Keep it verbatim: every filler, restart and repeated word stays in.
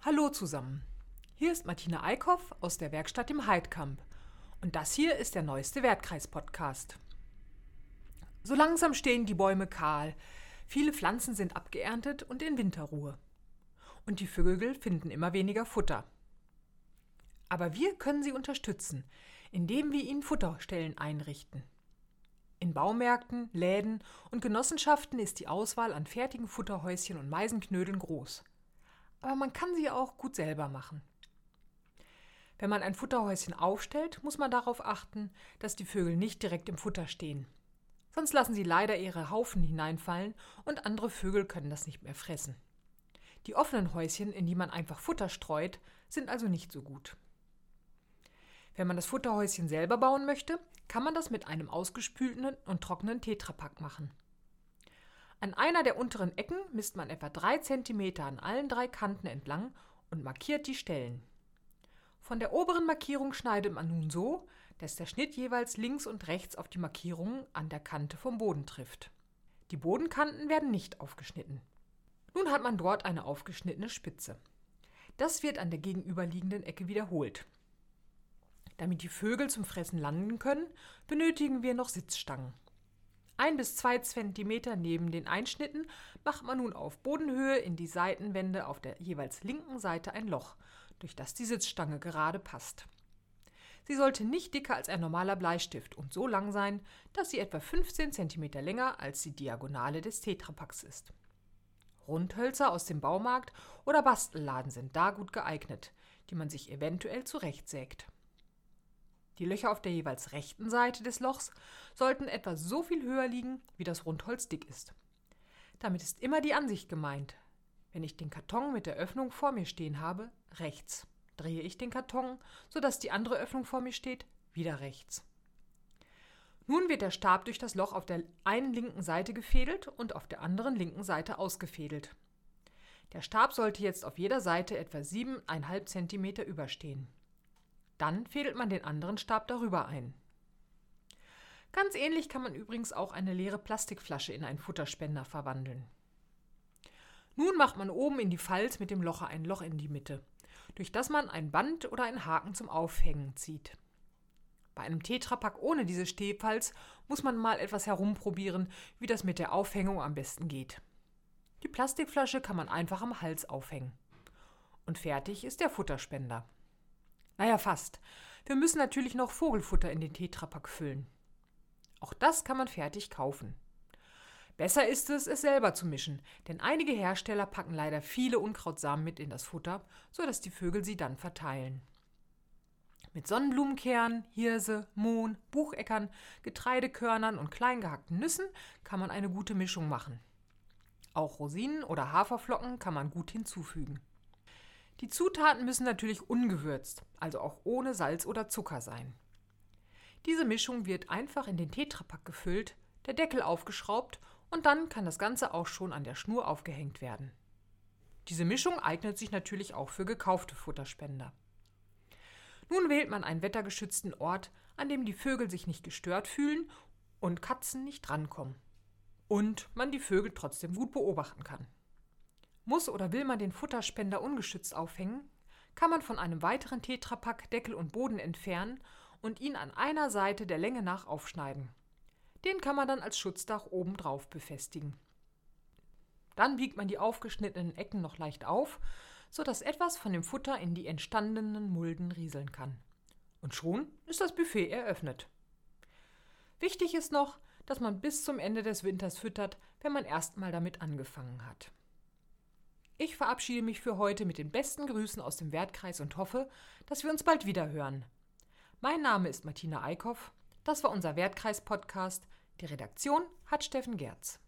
Hallo zusammen, hier ist Martina Eickhoff aus der Werkstatt im Heidkamp und das hier ist der neueste Wertkreis-Podcast. So langsam stehen die Bäume kahl, viele Pflanzen sind abgeerntet und in Winterruhe. Und die Vögel finden immer weniger Futter. Aber wir können sie unterstützen, indem wir ihnen Futterstellen einrichten. In Baumärkten, Läden und Genossenschaften ist die Auswahl an fertigen Futterhäuschen und Meisenknödeln groß. Aber man kann sie auch gut selber machen. Wenn man ein Futterhäuschen aufstellt, muss man darauf achten, dass die Vögel nicht direkt im Futter stehen. Sonst lassen sie leider ihre Haufen hineinfallen und andere Vögel können das nicht mehr fressen. Die offenen Häuschen, in die man einfach Futter streut, sind also nicht so gut. Wenn man das Futterhäuschen selber bauen möchte, kann man das mit einem ausgespülten und trockenen Tetrapack machen. An einer der unteren Ecken misst man etwa drei Zentimeter an allen drei Kanten entlang und markiert die Stellen. Von der oberen Markierung schneidet man nun so, dass der Schnitt jeweils links und rechts auf die Markierungen an der Kante vom Boden trifft. Die Bodenkanten werden nicht aufgeschnitten. Nun hat man dort eine aufgeschnittene Spitze. Das wird an der gegenüberliegenden Ecke wiederholt. Damit die Vögel zum Fressen landen können, benötigen wir noch Sitzstangen. Ein bis zwei Zentimeter neben den Einschnitten macht man nun auf Bodenhöhe in die Seitenwände auf der jeweils linken Seite ein Loch, durch das die Sitzstange gerade passt. Sie sollte nicht dicker als ein normaler Bleistift und so lang sein, dass sie etwa fünfzehn Zentimeter länger als die Diagonale des Tetrapacks ist. Rundhölzer aus dem Baumarkt oder Bastelladen sind da gut geeignet, die man sich eventuell zurechtsägt. Die Löcher auf der jeweils rechten Seite des Lochs sollten etwa so viel höher liegen, wie das Rundholz dick ist. Damit ist immer die Ansicht gemeint. Wenn ich den Karton mit der Öffnung vor mir stehen habe, rechts. Drehe ich den Karton, sodass die andere Öffnung vor mir steht, wieder rechts. Nun wird der Stab durch das Loch auf der einen linken Seite gefädelt und auf der anderen linken Seite ausgefädelt. Der Stab sollte jetzt auf jeder Seite etwa sieben Komma fünf Zentimeter überstehen. Dann fädelt man den anderen Stab darüber ein. Ganz ähnlich kann man übrigens auch eine leere Plastikflasche in einen Futterspender verwandeln. Nun macht man oben in die Falz mit dem Locher ein Loch in die Mitte, durch das man ein Band oder einen Haken zum Aufhängen zieht. Bei einem Tetrapack ohne diese Stehfalz muss man mal etwas herumprobieren, wie das mit der Aufhängung am besten geht. Die Plastikflasche kann man einfach am Hals aufhängen. Und fertig ist der Futterspender. Naja, fast. Wir müssen natürlich noch Vogelfutter in den Tetrapack füllen. Auch das kann man fertig kaufen. Besser ist es, es selber zu mischen, denn einige Hersteller packen leider viele Unkrautsamen mit in das Futter, sodass die Vögel sie dann verteilen. Mit Sonnenblumenkernen, Hirse, Mohn, Bucheckern, Getreidekörnern und klein gehackten Nüssen kann man eine gute Mischung machen. Auch Rosinen oder Haferflocken kann man gut hinzufügen. Die Zutaten müssen natürlich ungewürzt, also auch ohne Salz oder Zucker sein. Diese Mischung wird einfach in den Tetrapack gefüllt, der Deckel aufgeschraubt und dann kann das Ganze auch schon an der Schnur aufgehängt werden. Diese Mischung eignet sich natürlich auch für gekaufte Futterspender. Nun wählt man einen wettergeschützten Ort, an dem die Vögel sich nicht gestört fühlen und Katzen nicht drankommen. Und man die Vögel trotzdem gut beobachten kann. Muss oder will man den Futterspender ungeschützt aufhängen, kann man von einem weiteren Tetrapack Deckel und Boden entfernen und ihn an einer Seite der Länge nach aufschneiden. Den kann man dann als Schutzdach oben drauf befestigen. Dann biegt man die aufgeschnittenen Ecken noch leicht auf, sodass etwas von dem Futter in die entstandenen Mulden rieseln kann. Und schon ist das Buffet eröffnet. Wichtig ist noch, dass man bis zum Ende des Winters füttert, wenn man erstmal damit angefangen hat. Ich verabschiede mich für heute mit den besten Grüßen aus dem Wertkreis und hoffe, dass wir uns bald wieder hören. Mein Name ist Martina Eickhoff, das war unser Wertkreis-Podcast. Die Redaktion hat Steffen Gerz.